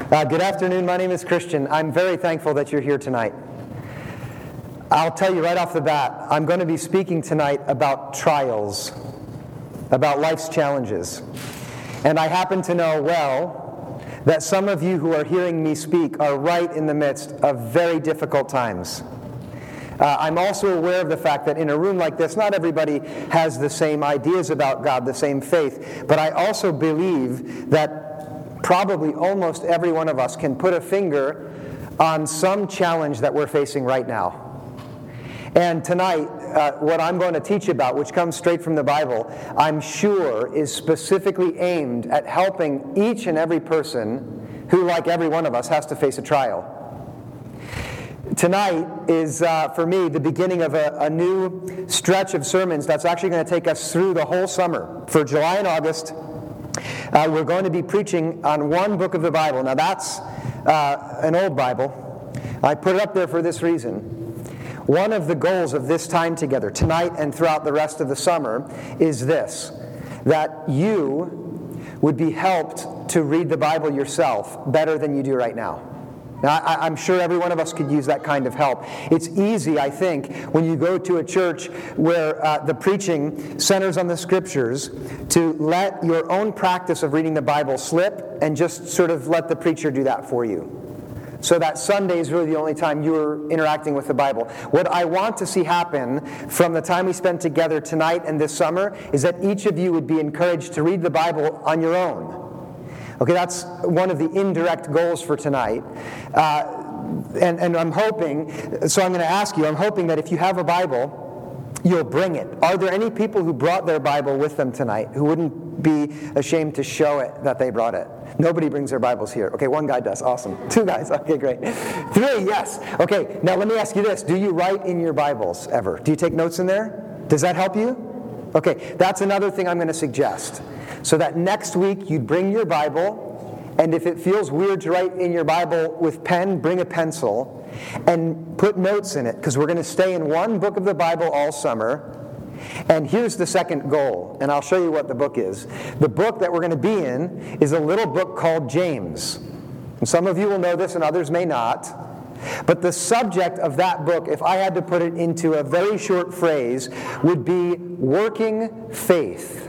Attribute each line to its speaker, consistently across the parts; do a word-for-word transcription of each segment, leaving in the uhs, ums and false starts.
Speaker 1: Uh, good afternoon. My name is Christian. I'm very thankful that you're here tonight. I'll tell you right off the bat, I'm going to be speaking tonight about trials, about life's challenges. And I happen to know well that some of you who are hearing me speak are right in the midst of very difficult times. Uh, I'm also aware of the fact that in a room like this, not everybody has the same ideas about God, the same faith, but I also believe that probably almost every one of us can put a finger on some challenge that we're facing right now. And tonight, uh, what I'm going to teach about, which comes straight from the Bible, I'm sure is specifically aimed at helping each and every person who, like every one of us, has to face a trial. Tonight is, uh, for me, the beginning of a, a new stretch of sermons that's actually going to take us through the whole summer. For July and August, uh, we're going to be preaching on one book of the Bible. Now that's uh, an old Bible. I put it up there for this reason. One of the goals of this time together, tonight and throughout the rest of the summer, is this, that you would be helped to read the Bible yourself better than you do right now. Now, I, I'm sure every one of us could use that kind of help. It's easy, I think, when you go to a church where uh, the preaching centers on the Scriptures, to let your own practice of reading the Bible slip and just sort of let the preacher do that for you. So that Sunday is really the only time you're interacting with the Bible. What I want to see happen from the time we spend together tonight and this summer is that each of you would be encouraged to read the Bible on your own. Okay, that's one of the indirect goals for tonight. Uh, and, and I'm hoping, so I'm going to ask you, I'm hoping that if you have a Bible, you'll bring it. Are there any people who brought their Bible with them tonight who wouldn't be ashamed to show it that they brought it? Nobody brings their Bibles here. Okay, one guy does. Awesome. Two guys. Okay, great. Three, yes. Okay, now let me ask you this. Do you write in your Bibles ever? Do you take notes in there? Does that help you? Okay, that's another thing I'm going to suggest. So that next week you'd bring your Bible, and if it feels weird to write in your Bible with pen, bring a pencil and put notes in it, because we're going to stay in one book of the Bible all summer. And here's the second goal, and I'll show you what the book is. The book that we're going to be in is a little book called James. And some of you will know this and others may not. But the subject of that book, if I had to put it into a very short phrase, would be working faith.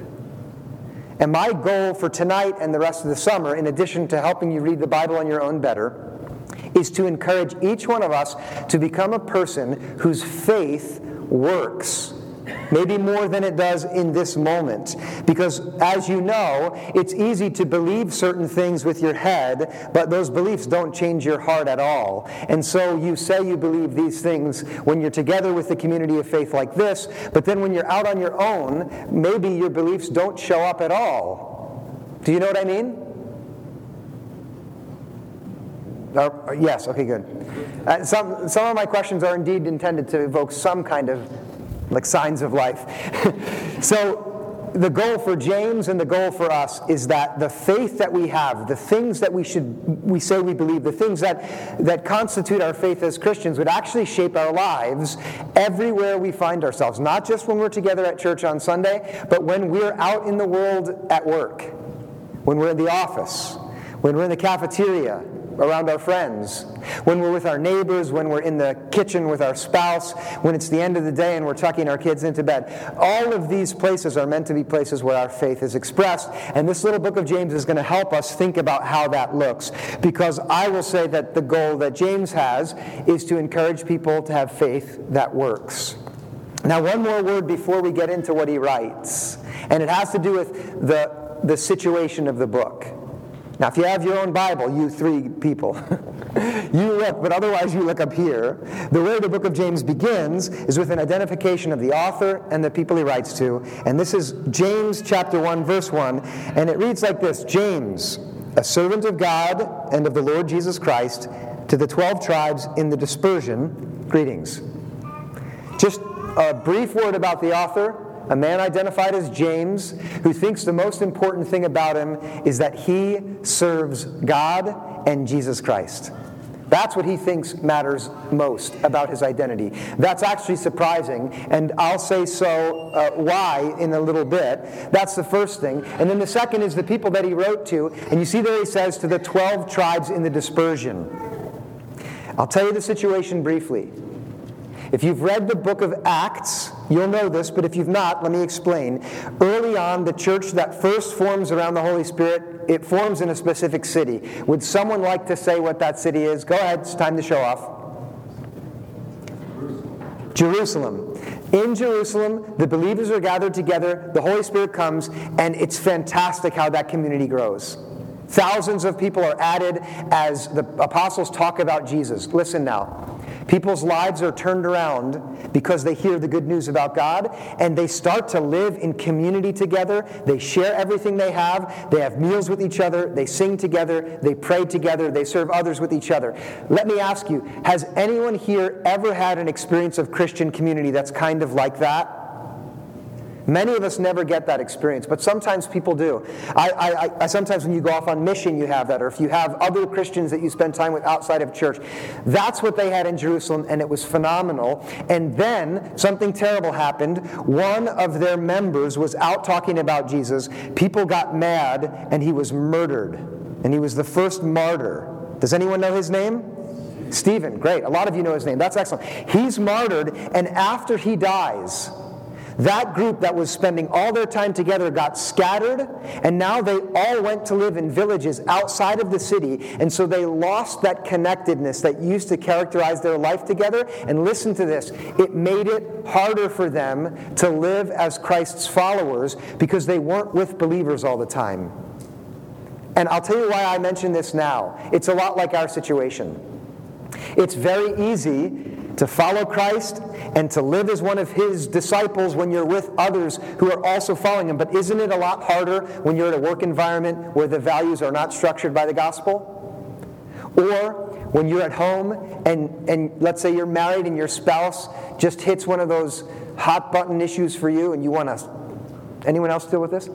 Speaker 1: And my goal for tonight and the rest of the summer, in addition to helping you read the Bible on your own better, is to encourage each one of us to become a person whose faith works. Maybe more than it does in this moment. Because, as you know, it's easy to believe certain things with your head, but those beliefs don't change your heart at all. And so you say you believe these things when you're together with a community of faith like this, but then when you're out on your own, maybe your beliefs don't show up at all. Do you know what I mean? Uh, yes, okay, good. Uh, some, some of my questions are indeed intended to evoke some kind of like signs of life. So the goal for James and the goal for us is that the faith that we have, the things that we should we say we believe, the things that, that constitute our faith as Christians would actually shape our lives everywhere we find ourselves. Not just when we're together at church on Sunday, but when we're out in the world at work, when we're in the office, when we're in the cafeteria, around our friends, when we're with our neighbors, when we're in the kitchen with our spouse, when it's the end of the day and we're tucking our kids into bed. All of these places are meant to be places where our faith is expressed, and this little book of James is going to help us think about how that looks, because I will say that the goal that James has is to encourage people to have faith that works. Now, one more word before we get into what he writes, and it has to do with the, the situation of the book. Now, if you have your own Bible, you three people, you look, but otherwise you look up here. The way the book of James begins is with an identification of the author and the people he writes to. And this is James chapter one, verse one. And it reads like this: James, a servant of God and of the Lord Jesus Christ, to the twelve tribes in the dispersion, greetings. Just a brief word about the author. A man identified as James, who thinks the most important thing about him is that he serves God and Jesus Christ. That's what he thinks matters most about his identity. That's actually surprising, and I'll say so uh, why in a little bit. That's the first thing. And then the second is the people that he wrote to, and you see there he says to the twelve tribes in the dispersion. I'll tell you the situation briefly. If you've read the book of Acts, you'll know this, but if you've not, let me explain. Early on, the church that first forms around the Holy Spirit, it forms in a specific city. Would someone like to say what that city is? Go ahead, it's time to show off. Jerusalem. In Jerusalem, the believers are gathered together, the Holy Spirit comes, and it's fantastic how that community grows. Thousands of people are added as the apostles talk about Jesus. Listen now. People's lives are turned around because they hear the good news about God, and they start to live in community together. They share everything they have. They have meals with each other. They sing together. They pray together. They serve others with each other. Let me ask you, has anyone here ever had an experience of Christian community that's kind of like that? Many of us never get that experience, but sometimes people do. I, I, I, sometimes when you go off on mission, you have that, or if you have other Christians that you spend time with outside of church. That's what they had in Jerusalem, and it was phenomenal. And then something terrible happened. One of their members was out talking about Jesus. People got mad, and he was murdered. And he was the first martyr. Does anyone know his name? Stephen. Great. A lot of you know his name. That's excellent. He's martyred, and after he dies, that group that was spending all their time together got scattered, and now they all went to live in villages outside of the city, and so they lost that connectedness that used to characterize their life together. And listen to this, it made it harder for them to live as Christ's followers because they weren't with believers all the time. And I'll tell you why I mention this now. It's a lot like our situation. It's very easy to follow Christ and to live as one of His disciples when you're with others who are also following Him. But isn't it a lot harder when you're in a work environment where the values are not structured by the gospel? Or when you're at home and, and let's say you're married and your spouse just hits one of those hot button issues for you and you want to... Anyone else deal with this?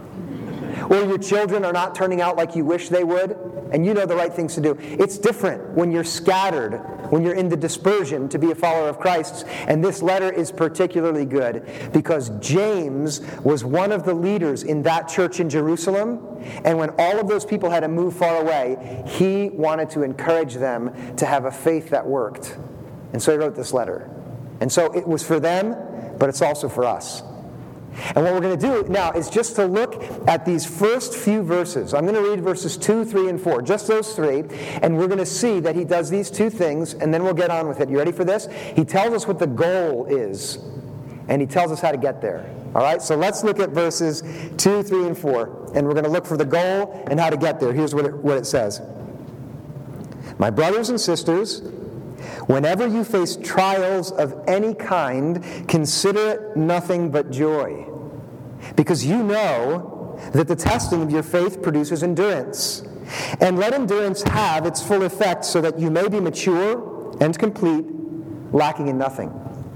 Speaker 1: Or your children are not turning out like you wish they would, and you know the right things to do. It's different when you're scattered, when you're in the dispersion to be a follower of Christ's. And this letter is particularly good because James was one of the leaders in that church in Jerusalem. And when all of those people had to move far away, he wanted to encourage them to have a faith that worked. And so he wrote this letter. And so it was for them, but it's also for us. And what we're going to do now is just to look at these first few verses. I'm going to read verses two, three, and four, just those three, and we're going to see that he does these two things, and then we'll get on with it. You ready for this? He tells us what the goal is, and he tells us how to get there. All right, so let's look at verses two, three, and four, and we're going to look for the goal and how to get there. Here's what it, what it says. My brothers and sisters, whenever you face trials of any kind, consider it nothing but joy, because you know that the testing of your faith produces endurance. And let endurance have its full effect so that you may be mature and complete, lacking in nothing.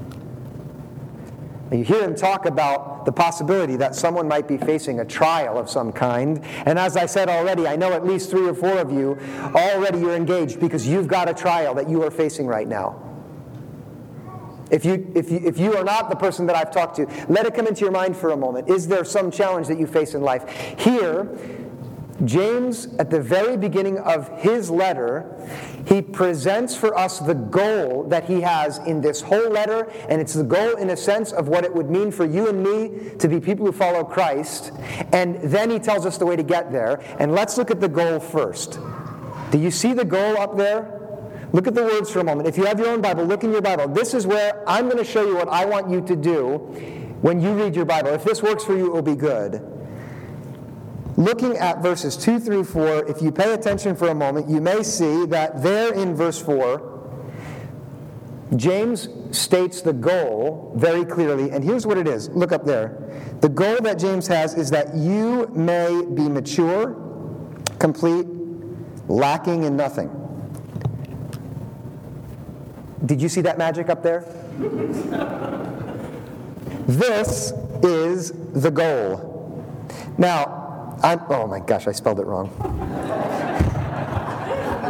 Speaker 1: You hear him talk about the possibility that someone might be facing a trial of some kind. And as I said already, I know at least three or four of you already you're engaged because you've got a trial that you are facing right now. If you, if you, if you are not the person that I've talked to, let it come into your mind for a moment. Is there some challenge that you face in life? Here, James, at the very beginning of his letter, he presents for us the goal that he has in this whole letter, and it's the goal in a sense of what it would mean for you and me to be people who follow Christ, and then he tells us the way to get there. And let's look at the goal first. Do you see the goal up there? Look at the words for a moment. If you have your own Bible, look in your Bible. This is where I'm going to show you what I want you to do when you read your Bible. If this works for you, it will be good. Looking at verses two through four, if you pay attention for a moment, you may see that there in verse four, James states the goal very clearly, and here's what it is. Look up there. The goal that James has is that you may be mature, complete, lacking in nothing. Did you see that magic up there? This is the goal. Now, I'm, oh my gosh, I spelled it wrong.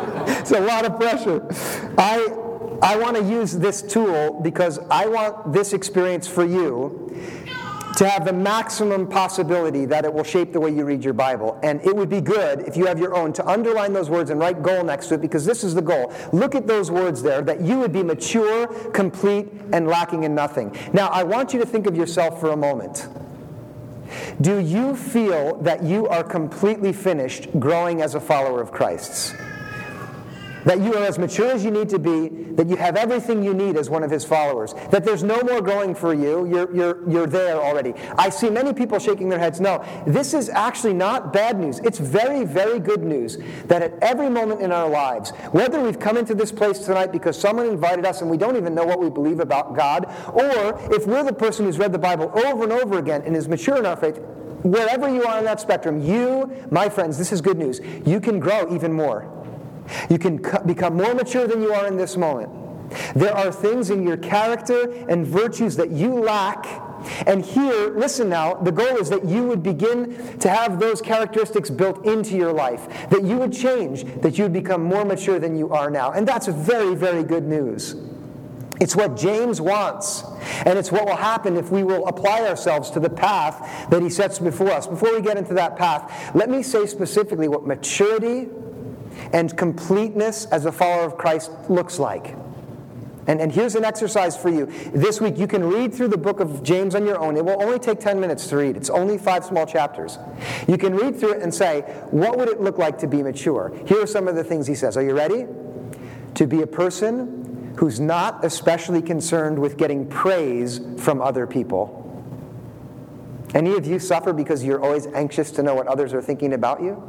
Speaker 1: It's a lot of pressure. I, I want to use this tool because I want this experience for you to have the maximum possibility that it will shape the way you read your Bible. And it would be good, if you have your own, to underline those words and write goal next to it, because this is the goal. Look at those words there, that you would be mature, complete, and lacking in nothing. Now, I want you to think of yourself for a moment. Do you feel that you are completely finished growing as a follower of Christ's? That you are as mature as you need to be, that you have everything you need as one of his followers, that there's no more growing for you, you're, you're, you're there already. I see many people shaking their heads. No, this is actually not bad news. It's very, very good news that at every moment in our lives, whether we've come into this place tonight because someone invited us and we don't even know what we believe about God, or if we're the person who's read the Bible over and over again and is mature in our faith, wherever you are on that spectrum, you, my friends, this is good news, you can grow even more. You can become more mature than you are in this moment. There are things in your character and virtues that you lack. And here, listen now, the goal is that you would begin to have those characteristics built into your life, that you would change, that you would become more mature than you are now. And that's very, very good news. It's what James wants, and it's what will happen if we will apply ourselves to the path that he sets before us. Before we get into that path, let me say specifically what maturity and completeness as a follower of Christ looks like. And, and here's an exercise for you. This week you can read through the book of James on your own. It will only take ten minutes to read. It's only five small chapters. You can read through it and say, what would it look like to be mature? Here are some of the things he says. Are you ready? To be a person who's not especially concerned with getting praise from other people. Any of you suffer because you're always anxious to know what others are thinking about you?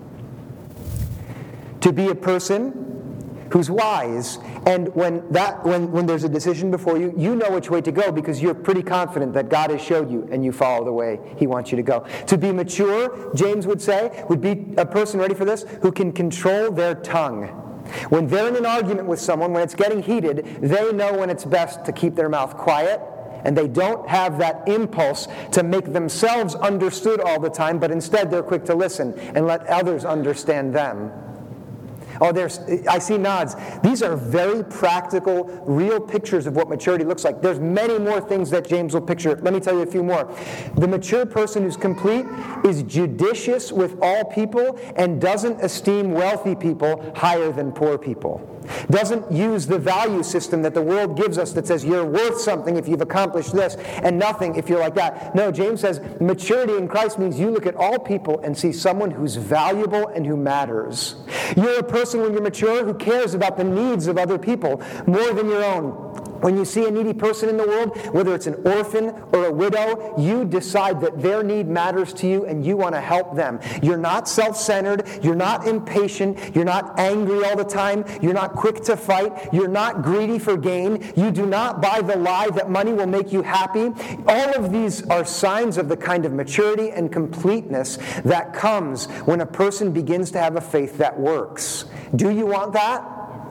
Speaker 1: To be a person who's wise, and when that when, when there's a decision before you, you know which way to go because you're pretty confident that God has showed you and you follow the way he wants you to go. To be mature, James would say, would be a person, ready for this, who can control their tongue. When they're in an argument with someone, when it's getting heated, they know when it's best to keep their mouth quiet, and they don't have that impulse to make themselves understood all the time, but instead they're quick to listen and let others understand them. Oh, there's, I see nods. These are very practical, real pictures of what maturity looks like. There's many more things that James will picture. Let me tell you a few more. The mature person who's complete is judicious with all people and doesn't esteem wealthy people higher than poor people. Doesn't use the value system that the world gives us that says you're worth something if you've accomplished this and nothing if you're like that. No, James says maturity in Christ means you look at all people and see someone who's valuable and who matters. You're a person when you're mature who cares about the needs of other people more than your own. When you see a needy person in the world, whether it's an orphan or a widow, you decide that their need matters to you and you want to help them. You're not self-centered. You're not impatient. You're not angry all the time. You're not quick to fight. You're not greedy for gain. You do not buy the lie that money will make you happy. All of these are signs of the kind of maturity and completeness that comes when a person begins to have a faith that works. Do you want that?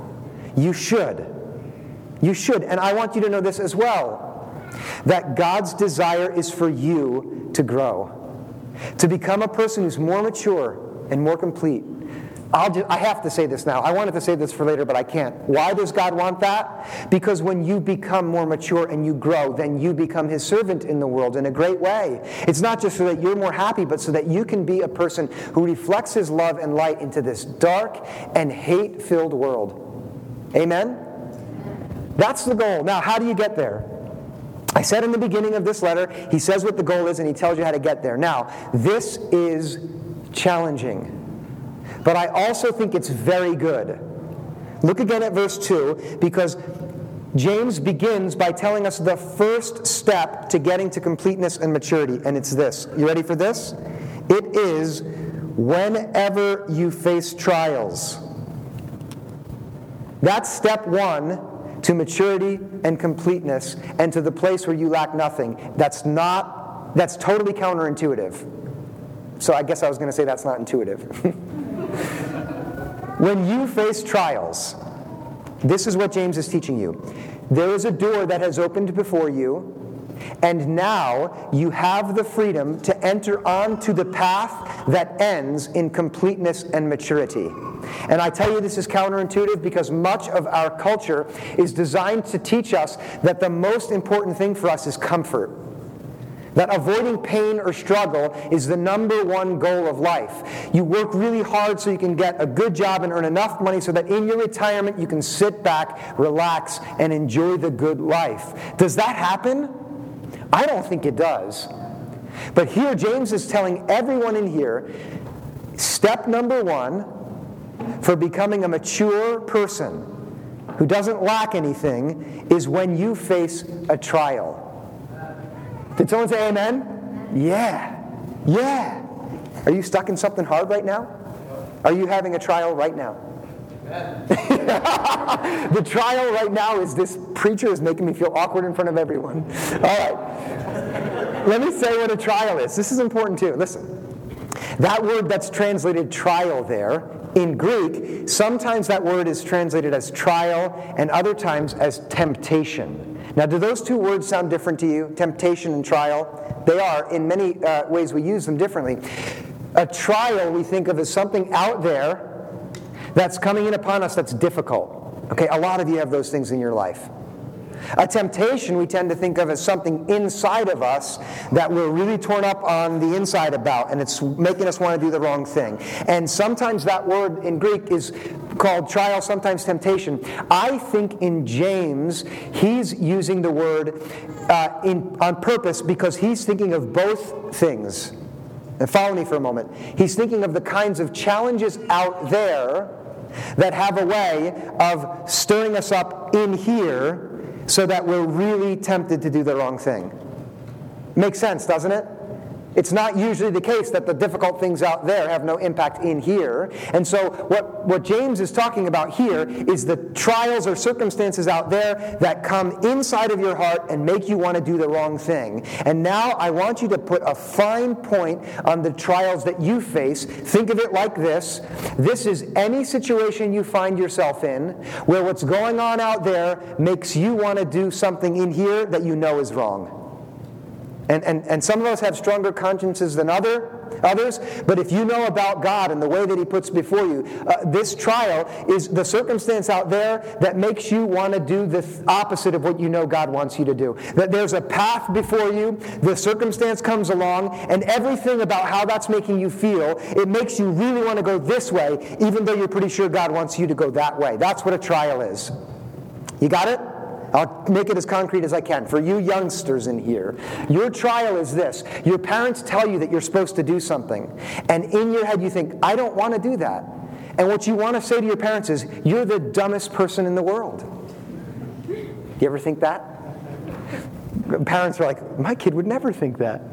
Speaker 1: You should. You should, and I want you to know this as well, that God's desire is for you to grow, to become a person who's more mature and more complete. I'll do, I have to say this now. I wanted to say this for later, but I can't. Why does God want that? Because when you become more mature and you grow, then you become his servant in the world in a great way. It's not just so that you're more happy, but so that you can be a person who reflects his love and light into this dark and hate-filled world. Amen? That's the goal. Now, how do you get there? I said in the beginning of this letter, he says what the goal is and he tells you how to get there. Now, this is challenging, but I also think it's very good. Look again at verse two, because James begins by telling us the first step to getting to completeness and maturity, and it's this. You ready for this? It is whenever you face trials. That's step one to maturity and completeness and to the place where you lack nothing. That's not, that's totally counterintuitive. So I guess I was going to say that's not intuitive. When you face trials, this is what James is teaching you. There is a door that has opened before you, And now you have the freedom to enter onto the path that ends in completeness and maturity. And I tell you this is counterintuitive because much of our culture is designed to teach us that the most important thing for us is comfort. That avoiding pain or struggle is the number one goal of life. You work really hard so you can get a good job and earn enough money so that in your retirement you can sit back, relax, and enjoy the good life. Does that happen? I don't think it does. But here James is telling everyone in here, step number one for becoming a mature person who doesn't lack anything is when you face a trial. Did someone say amen? Yeah. Yeah. Are you stuck in something hard right now? Are you having a trial right now? The trial right now is this preacher is making me feel awkward in front of everyone. All right. Let me say what a trial is. This is important too. Listen. That word that's translated trial there, in Greek, sometimes that word is translated as trial and other times as temptation. Now, do those two words sound different to you? Temptation and trial? They are. In many uh, ways, we use them differently. A trial we think of as something out there that's coming in upon us that's difficult. Okay, a lot of you have those things in your life. A temptation we tend to think of as something inside of us that we're really torn up on the inside about, and it's making us want to do the wrong thing. And sometimes that word in Greek is called trial, sometimes temptation. I think in James, he's using the word uh, in, on purpose because he's thinking of both things. And follow me for a moment. He's thinking of the kinds of challenges out there that have a way of stirring us up in here so that we're really tempted to do the wrong thing. Makes sense, doesn't it? It's not usually the case that the difficult things out there have no impact in here. And so what, what James is talking about here is the trials or circumstances out there that come inside of your heart and make you want to do the wrong thing. And now I want you to put a fine point on the trials that you face. Think of it like this. This is any situation you find yourself in where what's going on out there makes you want to do something in here that you know is wrong. And, and, and some of us have stronger consciences than other, others, but if you know about God and the way that He puts before you, uh, this trial is the circumstance out there that makes you want to do the th- opposite of what you know God wants you to do. That there's a path before you, the circumstance comes along, and everything about how that's making you feel, it makes you really want to go this way, even though you're pretty sure God wants you to go that way. That's what a trial is. You got it? I'll make it as concrete as I can. For you youngsters in here, your trial is this. Your parents tell you that you're supposed to do something, and in your head you think, I don't want to do that. And what you want to say to your parents is, you're the dumbest person in the world. You ever think that? Parents are like, my kid would never think that.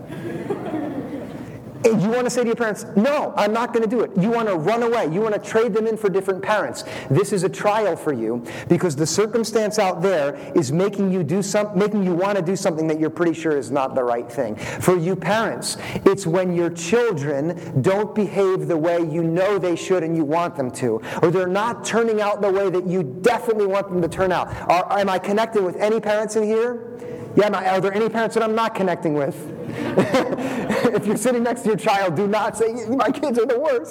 Speaker 1: And you want to say to your parents, no, I'm not going to do it. You want to run away. You want to trade them in for different parents. This is a trial for you because the circumstance out there is making you do some, making you want to do something that you're pretty sure is not the right thing. For you parents, it's when your children don't behave the way you know they should and you want them to, or they're not turning out the way that you definitely want them to turn out. Are, am I connecting with any parents in here? Yeah, are there any parents that I'm not connecting with? If you're sitting next to your child, do not say, my kids are the worst.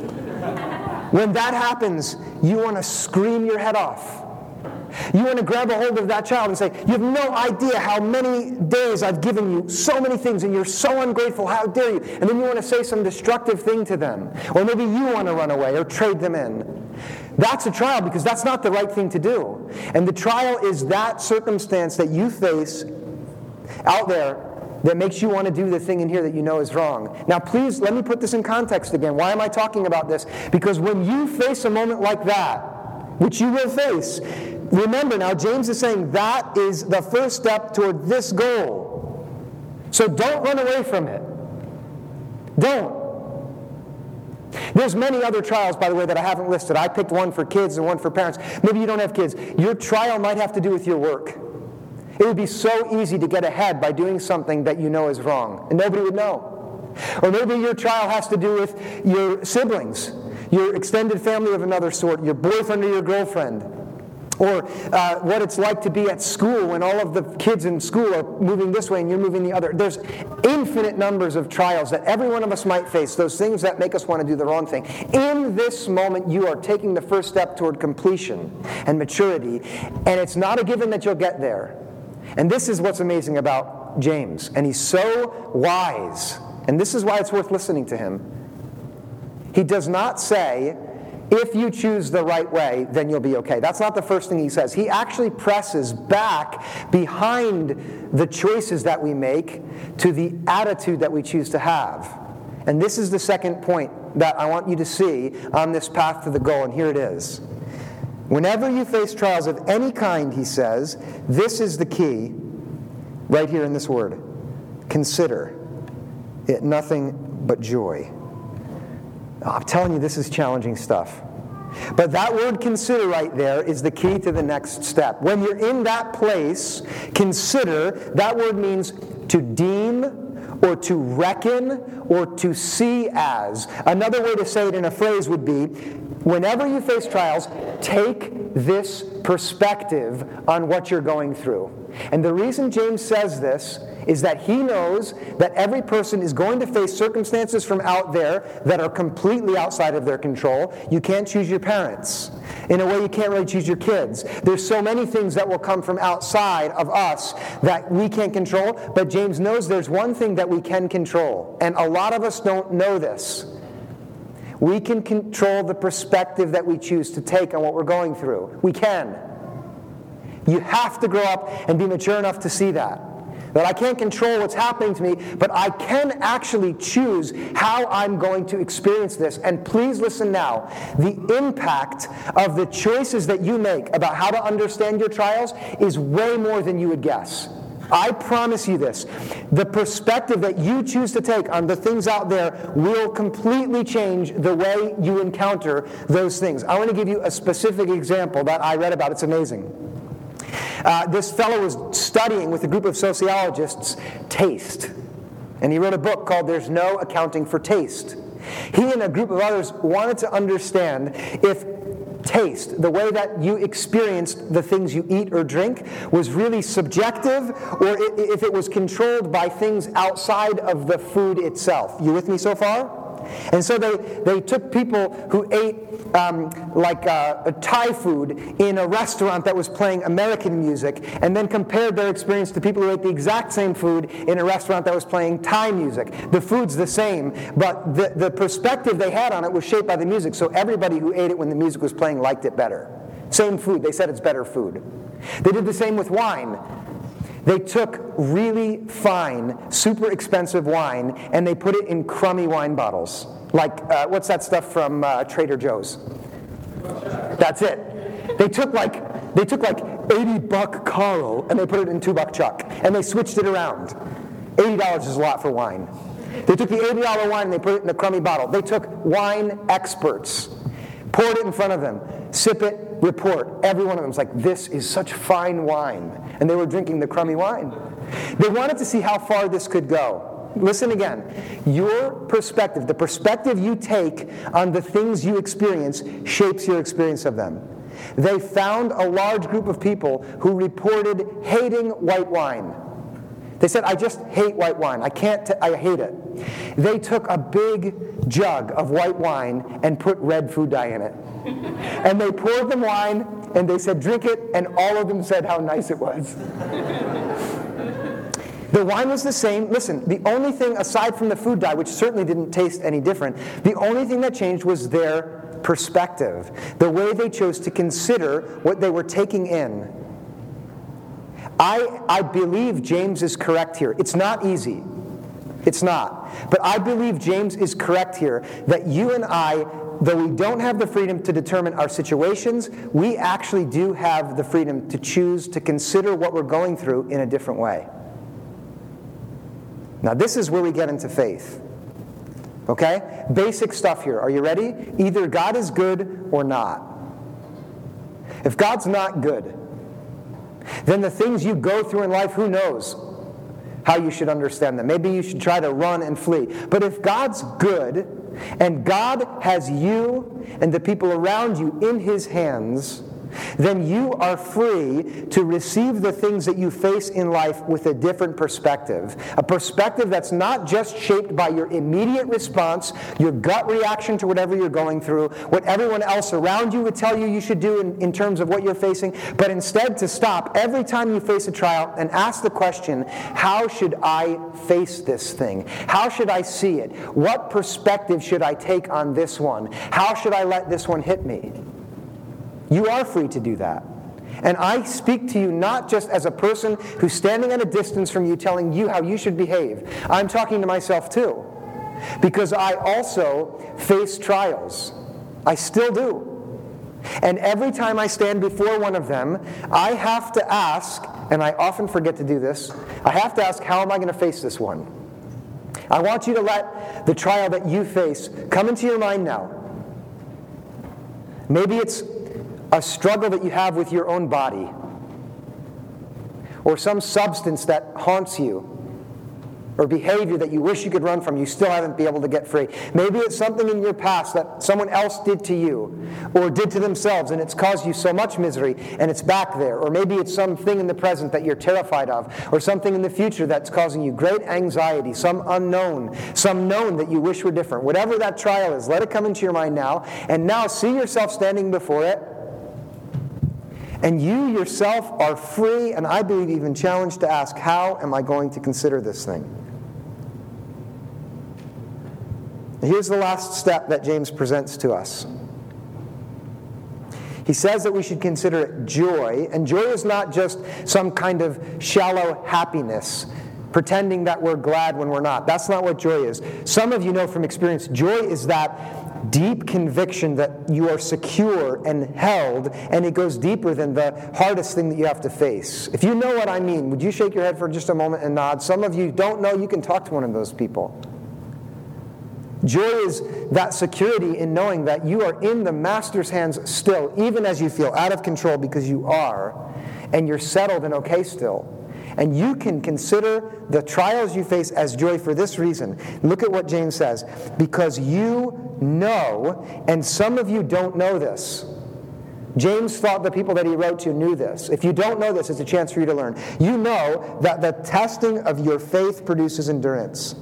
Speaker 1: When that happens, you want to scream your head off. You want to grab a hold of that child and say, you have no idea how many days I've given you so many things and you're so ungrateful, how dare you? And then you want to say some destructive thing to them. Or maybe you want to run away or trade them in. That's a trial because that's not the right thing to do. And the trial is that circumstance that you face out there that makes you want to do the thing in here that you know is wrong. Now please, let me put this in context again. Why am I talking about this? Because when you face a moment like that, which you will face, remember now, James is saying that is the first step toward this goal. So don't run away from it. Don't. There's many other trials, by the way, that I haven't listed. I picked one for kids and one for parents. Maybe you don't have kids. Your trial might have to do with your work. It would be so easy to get ahead by doing something that you know is wrong, and nobody would know. Or maybe your trial has to do with your siblings, your extended family of another sort, your boyfriend or your girlfriend, or uh, what it's like to be at school when all of the kids in school are moving this way and you're moving the other. There's infinite numbers of trials that every one of us might face, those things that make us want to do the wrong thing. In this moment, you are taking the first step toward completion and maturity, and it's not a given that you'll get there. And this is what's amazing about James, and he's so wise, and this is why it's worth listening to him. He does not say, if you choose the right way, then you'll be okay. That's not the first thing he says. He actually presses back behind the choices that we make to the attitude that we choose to have. And this is the second point that I want you to see on this path to the goal, and here it is. Whenever you face trials of any kind, he says, this is the key right here in this word. Consider it nothing but joy. Oh, I'm telling you, this is challenging stuff. But that word consider right there is the key to the next step. When you're in that place, consider, that word means to deem or to reckon or to see as. Another way to say it in a phrase would be, whenever you face trials, take this perspective on what you're going through. And the reason James says this is that he knows that every person is going to face circumstances from out there that are completely outside of their control. You can't choose your parents. In a way, you can't really choose your kids. There's so many things that will come from outside of us that we can't control, but James knows there's one thing that we can control, and a lot of us don't know this. We can control the perspective that we choose to take on what we're going through. We can. You have to grow up and be mature enough to see that. That I can't control what's happening to me, but I can actually choose how I'm going to experience this. And please listen now. The impact of the choices that you make about how to understand your trials is way more than you would guess. I promise you this. The perspective that you choose to take on the things out there will completely change the way you encounter those things. I want to give you a specific example that I read about. It's amazing. Uh, this fellow was studying with a group of sociologists taste. And he wrote a book called There's No Accounting for Taste. He and a group of others wanted to understand if taste, the way that you experienced the things you eat or drink, was really subjective, or if it was controlled by things outside of the food itself. You with me so far? And so they, they took people who ate um, like uh, a Thai food in a restaurant that was playing American music, and then compared their experience to people who ate the exact same food in a restaurant that was playing Thai music. The food's the same, but the, the perspective they had on it was shaped by the music, so everybody who ate it when the music was playing liked it better. Same food, they said it's better food. They did the same with wine. They took really fine, super expensive wine, and they put it in crummy wine bottles. Like, uh, what's that stuff from uh, Trader Joe's? That's it. They took like they took like eighty buck Carl, and they put it in two buck Chuck, and they switched it around. eighty dollars is a lot for wine. They took the eighty dollar wine and they put it in a crummy bottle. They took wine experts, poured it in front of them, sip it, report. Every one of them was like, this is such fine wine. And they were drinking the crummy wine. They wanted to see how far this could go. Listen again. Your perspective, the perspective you take on the things you experience, shapes your experience of them. They found a large group of people who reported hating white wine. They said, I just hate white wine. I can't, t- I hate it. They took a big jug of white wine and put red food dye in it. And they poured them wine, and they said, drink it, and all of them said how nice it was. The wine was the same. Listen, the only thing, aside from the food dye, which certainly didn't taste any different, the only thing that changed was their perspective, the way they chose to consider what they were taking in. I, I believe James is correct here. It's not easy. It's not. But I believe James is correct here, that you and I, though we don't have the freedom to determine our situations, we actually do have the freedom to choose to consider what we're going through in a different way. Now, this is where we get into faith. Okay? Basic stuff here. Are you ready? Either God is good or not. If God's not good, then the things you go through in life, who knows how you should understand them. Maybe you should try to run and flee. But if God's good, and God has you and the people around you in His hands, then you are free to receive the things that you face in life with a different perspective. A perspective that's not just shaped by your immediate response, your gut reaction to whatever you're going through, what everyone else around you would tell you you should do in, in terms of what you're facing, but instead to stop every time you face a trial and ask the question, how should I face this thing? How should I see it? What perspective should I take on this one? How should I let this one hit me? You are free to do that. And I speak to you not just as a person who's standing at a distance from you telling you how you should behave. I'm talking to myself too. Because I also face trials. I still do. And every time I stand before one of them, I have to ask, and I often forget to do this, I have to ask, how am I going to face this one? I want you to let the trial that you face come into your mind now. Maybe it's a struggle that you have with your own body, or some substance that haunts you, or behavior that you wish you could run from, you still haven't been able to get free. Maybe it's something in your past that someone else did to you, or did to themselves, and it's caused you so much misery, and it's back there. Or maybe it's something in the present that you're terrified of, or something in the future that's causing you great anxiety, some unknown, some known that you wish were different. Whatever that trial is, let it come into your mind now, and now see yourself standing before it. And you yourself are free, and I believe even challenged to ask, how am I going to consider this thing? Here's the last step that James presents to us. He says that we should consider it joy, and joy is not just some kind of shallow happiness, pretending that we're glad when we're not. That's not what joy is. Some of you know from experience, joy is that deep conviction that you are secure and held, and it goes deeper than the hardest thing that you have to face. If you know what I mean, would you shake your head for just a moment and nod? Some of you don't know, you can talk to one of those people. Joy is that security in knowing that you are in the Master's hands still, even as you feel out of control, because you are, and you're settled and okay still. And you can consider the trials you face as joy for this reason. Look at what James says. Because you know, and some of you don't know this. James thought the people that he wrote to knew this. If you don't know this, it's a chance for you to learn. You know that the testing of your faith produces endurance.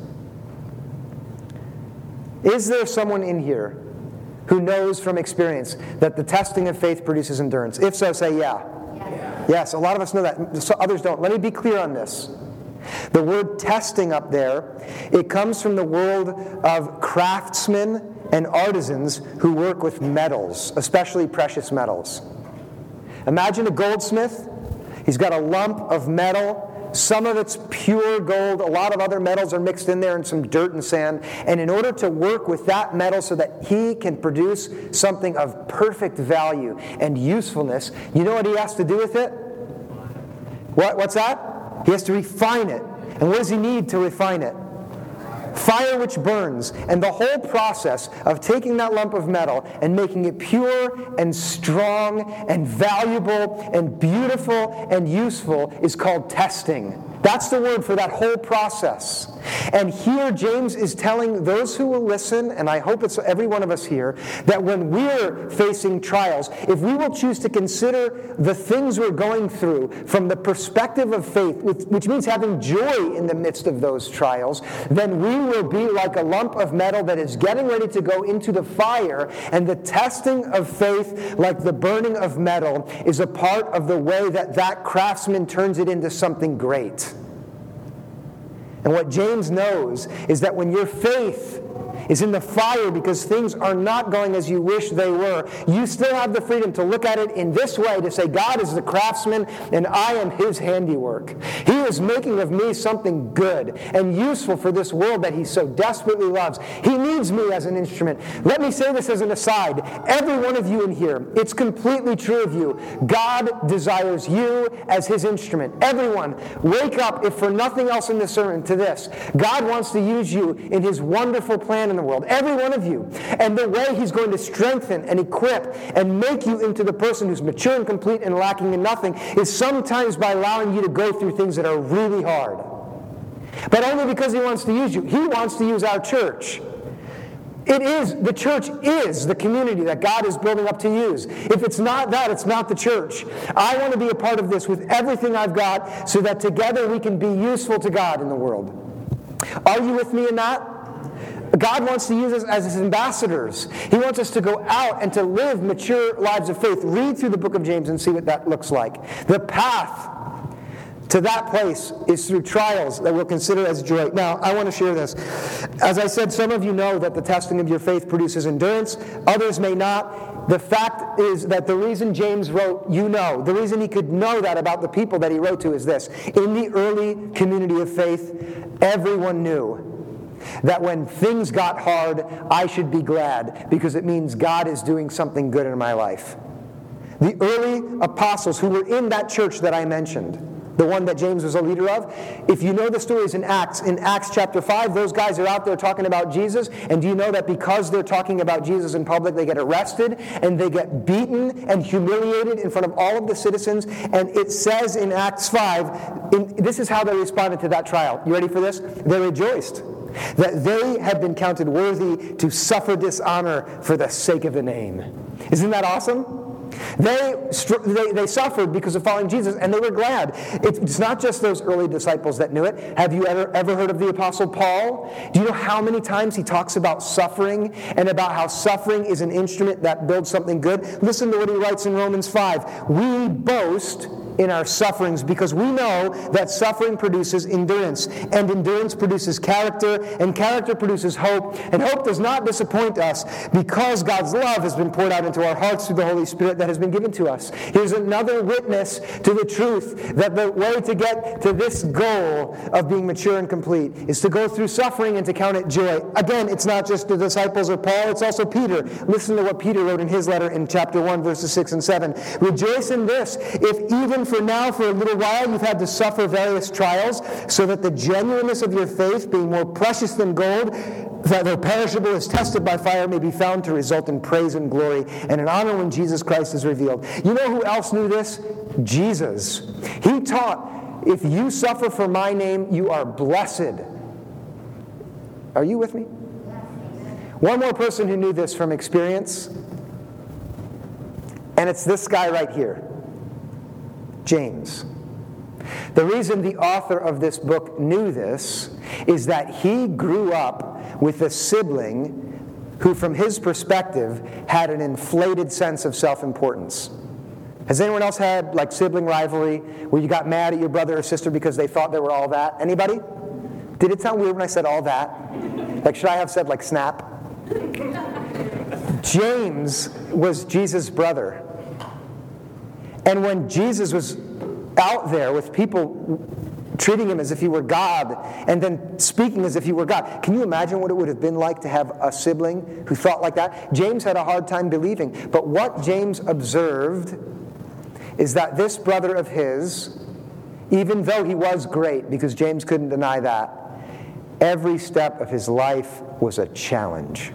Speaker 1: Is there someone in here who knows from experience that the testing of faith produces endurance? If so, say yeah. Yes, a lot of us know that. So others don't. Let me be clear on this. The word testing up there, it comes from the world of craftsmen and artisans who work with metals, especially precious metals. Imagine a goldsmith. He's got a lump of metal. Some of it's pure gold. A lot of other metals are mixed in there and some dirt and sand. And in order to work with that metal so that he can produce something of perfect value and usefulness, you know what he has to do with it? What, what's that? He has to refine it. And what does he need to refine it? Fire which burns. And the whole process of taking that lump of metal and making it pure and strong and valuable and beautiful and useful is called testing. That's the word for that whole process. And here James is telling those who will listen, and I hope it's every one of us here, that when we're facing trials, if we will choose to consider the things we're going through from the perspective of faith, which means having joy in the midst of those trials, then we will be like a lump of metal that is getting ready to go into the fire, and the testing of faith, like the burning of metal, is a part of the way that that craftsman turns it into something great. And what James knows is that when your faith is in the fire because things are not going as you wish they were, you still have the freedom to look at it in this way, to say, God is the craftsman and I am his handiwork. He is making of me something good and useful for this world that he so desperately loves. He needs me as an instrument. Let me say this as an aside. Every one of you in here, it's completely true of you. God desires you as his instrument. Everyone, wake up, if for nothing else in this sermon, to this. God wants to use you in his wonderful plan in the world, every one of you. And the way he's going to strengthen and equip and make you into the person who's mature and complete and lacking in nothing is sometimes by allowing you to go through things that are really hard. But only because he wants to use you. He wants to use our church. It is, the church is the community that God is building up to use. If it's not that, it's not the church. I want to be a part of this with everything I've got so that together we can be useful to God in the world. Are you with me in that? God wants to use us as His ambassadors. He wants us to go out and to live mature lives of faith. Read through the book of James and see what that looks like. The path to that place is through trials that we'll consider as joy. Now, I want to share this. As I said, some of you know that the testing of your faith produces endurance. Others may not. The fact is that the reason James wrote, you know, the reason he could know that about the people that he wrote to is this. In the early community of faith, everyone knew that when things got hard, I should be glad because it means God is doing something good in my life. The early apostles who were in that church that I mentioned, the one that James was a leader of. If you know the stories in Acts, in Acts chapter five, those guys are out there talking about Jesus, and do you know that because they're talking about Jesus in public, they get arrested, and they get beaten and humiliated in front of all of the citizens, and it says in Acts five, in, this is how they responded to that trial. You ready for this? They rejoiced that they had been counted worthy to suffer dishonor for the sake of the name. Isn't that awesome? They, they they suffered because of following Jesus, and they were glad. It's not just those early disciples that knew it. Have you ever, ever heard of the Apostle Paul? Do you know how many times he talks about suffering and about how suffering is an instrument that builds something good? Listen to what he writes in Romans five. We boast in our sufferings because we know that suffering produces endurance, and endurance produces character, and character produces hope, and hope does not disappoint us because God's love has been poured out into our hearts through the Holy Spirit that has been given to us. Here's another witness to the truth that the way to get to this goal of being mature and complete is to go through suffering and to count it joy. Again, it's not just the disciples or Paul, it's also Peter. Listen to what Peter wrote in his letter in chapter one, verses six and seven. Rejoice in this, if even for now, for a little while, you've had to suffer various trials, so that the genuineness of your faith, being more precious than gold, that though perishable is tested by fire, may be found to result in praise and glory and in honor when Jesus Christ is revealed. You know who else knew this? Jesus. He taught, if you suffer for my name, you are blessed. Are you with me? One more person who knew this from experience, and it's this guy right here. James. The reason the author of this book knew this is that he grew up with a sibling who, from his perspective, had an inflated sense of self-importance. Has anyone else had like sibling rivalry where you got mad at your brother or sister because they thought they were all that? Anybody? Did it sound weird when I said all that? Like, should I have said like snap? James was Jesus' brother. And when Jesus was out there with people treating him as if he were God and then speaking as if he were God, can you imagine what it would have been like to have a sibling who thought like that? James had a hard time believing. But what James observed is that this brother of his, even though he was great, because James couldn't deny that, every step of his life was a challenge.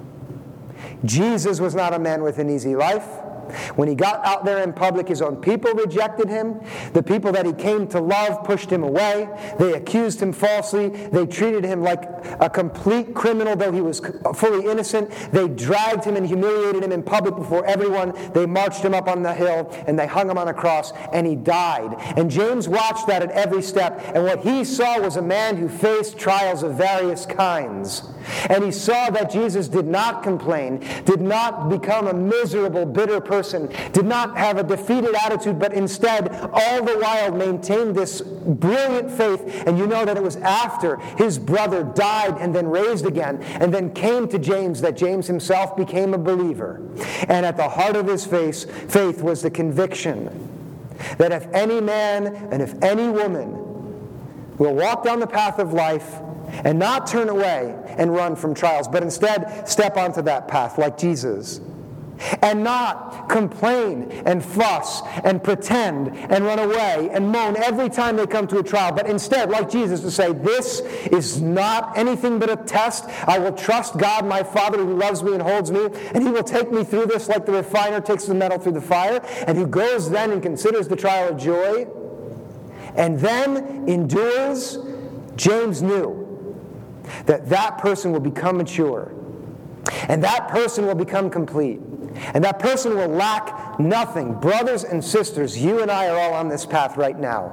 Speaker 1: Jesus was not a man with an easy life. When he got out there in public, his own people rejected him. The people that he came to love pushed him away. They accused him falsely. They treated him like a complete criminal, though he was fully innocent. They dragged him and humiliated him in public before everyone. They marched him up on the hill, and they hung him on a cross, and he died. And James watched that at every step, and what he saw was a man who faced trials of various kinds. And he saw that Jesus did not complain, did not become a miserable, bitter person, did not have a defeated attitude, but instead, all the while, maintained this brilliant faith. And you know that it was after his brother died and then raised again, and then came to James, that James himself became a believer. And at the heart of his faith, faith was the conviction that if any man and if any woman will walk down the path of life and not turn away and run from trials, but instead step onto that path like Jesus, and not complain and fuss and pretend and run away and moan every time they come to a trial, but instead, like Jesus, to say, this is not anything but a test. I will trust God, my Father, who loves me and holds me, and he will take me through this like the refiner takes the metal through the fire, and who goes then and considers the trial a joy, and then endures. James knew that that person will become mature. And that person will become complete. And that person will lack nothing. Brothers and sisters, you and I are all on this path right now.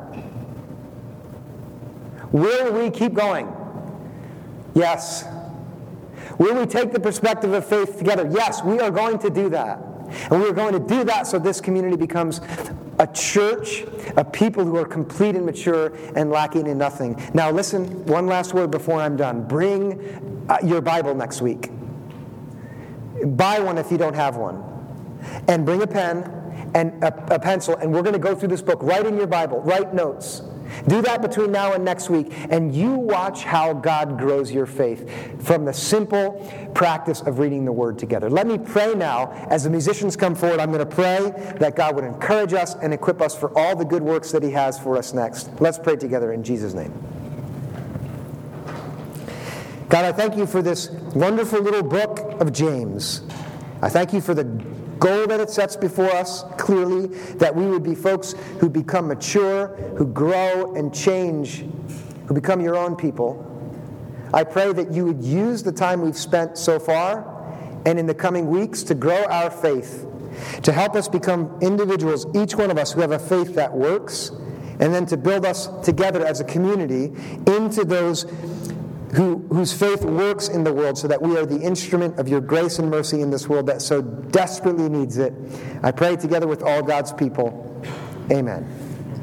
Speaker 1: Will we keep going? Yes. Will we take the perspective of faith together? Yes, we are going to do that. And we are going to do that so this community becomes a church of people who are complete and mature and lacking in nothing. Now listen, one last word before I'm done. Bring uh, your Bible next week. Buy one if you don't have one. And bring a pen and a, a pencil, and we're going to go through this book. Write in your Bible. Write notes. Do that between now and next week, and you watch how God grows your faith from the simple practice of reading the Word together. Let me pray now. As the musicians come forward, I'm going to pray that God would encourage us and equip us for all the good works that He has for us next. Let's pray together in Jesus' name. God, I thank you for this wonderful little book of James. I thank you for the goal that it sets before us clearly, that we would be folks who become mature, who grow and change, who become your own people. I pray that you would use the time we've spent so far and in the coming weeks to grow our faith, to help us become individuals, each one of us, who have a faith that works, and then to build us together as a community into those Who, whose faith works in the world, so that we are the instrument of your grace and mercy in this world that so desperately needs it. I pray together with all God's people. Amen.